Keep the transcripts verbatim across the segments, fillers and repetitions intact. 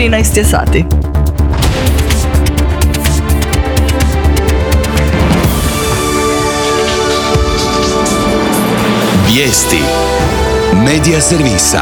trinaest je sati. Vijesti Medija servisa.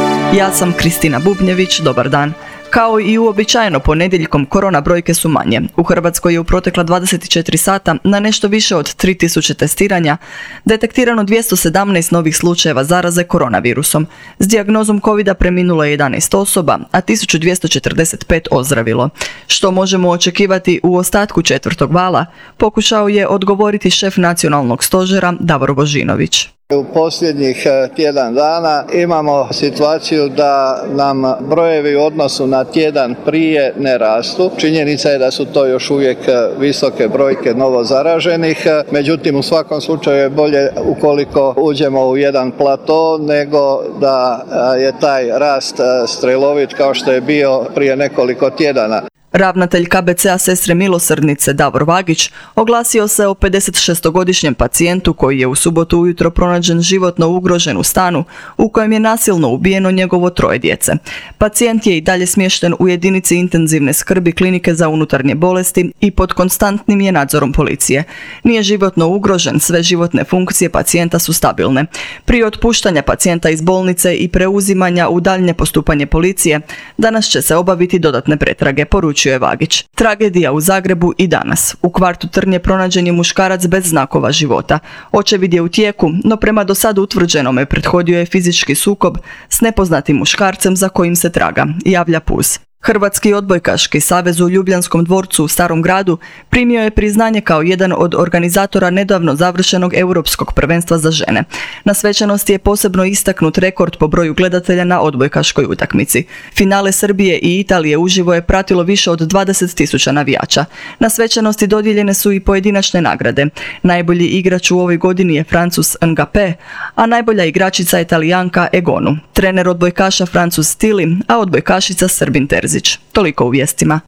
Ja sam Kristina Bubnjević, dobar dan. Kao i uobičajeno ponedjeljkom korona brojke su manje. U Hrvatskoj je u protekla dvadeset četiri sata na nešto više od tri tisuće testiranja detektirano dvjesto sedamnaest novih slučajeva zaraze koronavirusom. S dijagnozom covida preminulo je jedanaest osoba, a tisuću dvjesto četrdeset pet ozdravilo. Što možemo očekivati u ostatku četvrtog vala, pokušao je odgovoriti šef nacionalnog stožera Davor Božinović. U posljednjih tjedan dana imamo situaciju da nam brojevi u odnosu na tjedan prije ne rastu. Činjenica je da su to još uvijek visoke brojke novo zaraženih, međutim u svakom slučaju je bolje ukoliko uđemo u jedan plato nego da je taj rast strelovit kao što je bio prije nekoliko tjedana. Ravnatelj K B C-a Sestre milosrdnice Davor Vagić oglasio se o pedesetšestogodišnjem pacijentu koji je u subotu ujutro pronađen životno ugrožen u stanu u kojem je nasilno ubijeno njegovo troje djece. Pacijent je i dalje smješten u jedinici intenzivne skrbi Klinike za unutarnje bolesti i pod konstantnim je nadzorom policije. Nije životno ugrožen, sve životne funkcije pacijenta su stabilne. Prije otpuštanja pacijenta iz bolnice i preuzimanja u daljnje postupanje policije, danas će se obaviti dodatne pretrage, poručuje je Vagić. Tragedija u Zagrebu i danas. U kvartu Trnje pronađen je muškarac bez znakova života. Očevid je u tijeku, no prema do sada utvrđenome prethodio je fizički sukob s nepoznatim muškarcem za kojim se traga, javlja Puz. Hrvatski odbojkaški savez u Ljubljanskom dvorcu u Starom gradu primio je priznanje kao jedan od organizatora nedavno završenog Europskog prvenstva za žene. Na svečanosti je posebno istaknut rekord po broju gledatelja na odbojkaškoj utakmici. Finale Srbije i Italije uživo je pratilo više od dvadeset tisuća navijača. Na svečanosti dodijeljene su i pojedinačne nagrade. Najbolji igrač u ovoj godini je Francuz Ngapé, a najbolja igračica je Talijanka Egonu. Trener odbojkaša Francuz Stili, a odbojkašica Srbin Terzić. Toliko u vijestima.